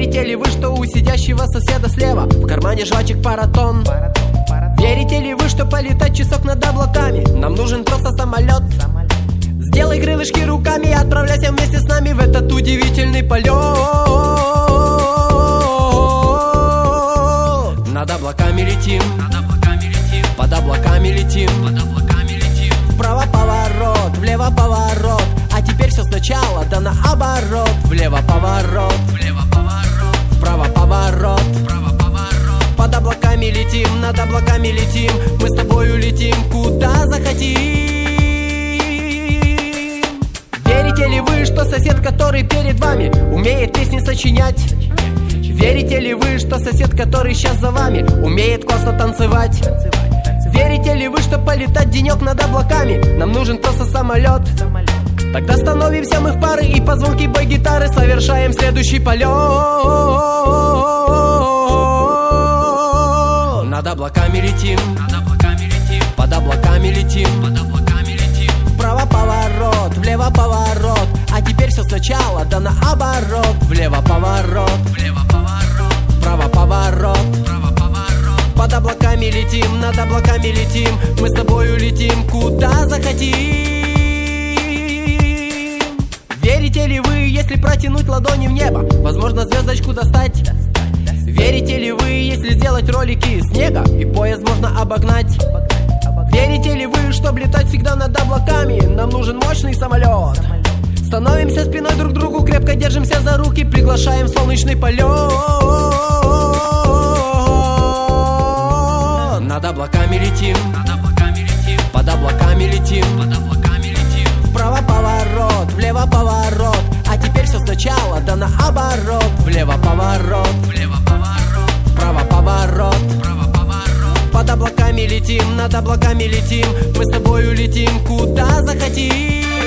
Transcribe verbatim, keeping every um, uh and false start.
Верите ли вы, что у сидящего соседа слева в кармане жвачек пара тонн? Верите ли вы, что полетать часок над облаками нам нужен просто самолет? Сделай крылышки руками и отправляйся вместе с нами в этот удивительный полет. Над облаками летим, под облаками летим, вправо поворот, влево поворот. А теперь все сначала, да наоборот. Влево поворот, вправо поворот. Под облаками летим, над облаками летим. Мы с тобою летим, куда захотим. Верите ли вы, что сосед, который перед вами, умеет песни сочинять? Верите ли вы, что сосед, который сейчас за вами, умеет классно танцевать? Верите ли вы, что полетать денек над облаками нам нужен просто самолет? Тогда становимся мы в пары и под звонкий бой гитары совершаем следующий полет. Над облаками летим, под облаками летим, вправо поворот, влево поворот. А теперь все сначала, да наоборот. Влево поворот, вправо поворот. Под облаками летим, над облаками летим. Мы с тобою летим, куда захотим. Верите ли вы, если протянуть ладони в небо, возможно звездочку достать? Верите ли вы, если сделать ролики из снега и поезд можно обогнать? Верите ли вы, чтобы летать всегда над облаками нам нужен мощный самолет? Становимся спиной друг к другу, крепко держимся за руки, приглашаем в солнечный полет. Над облаками летим, под облаками летим, вправо поворот, влево поворот. А теперь все сначала, да наоборот. Влево поворот, вправо поворот. Под облаками летим, над облаками летим. Мы с тобою летим, куда захотим.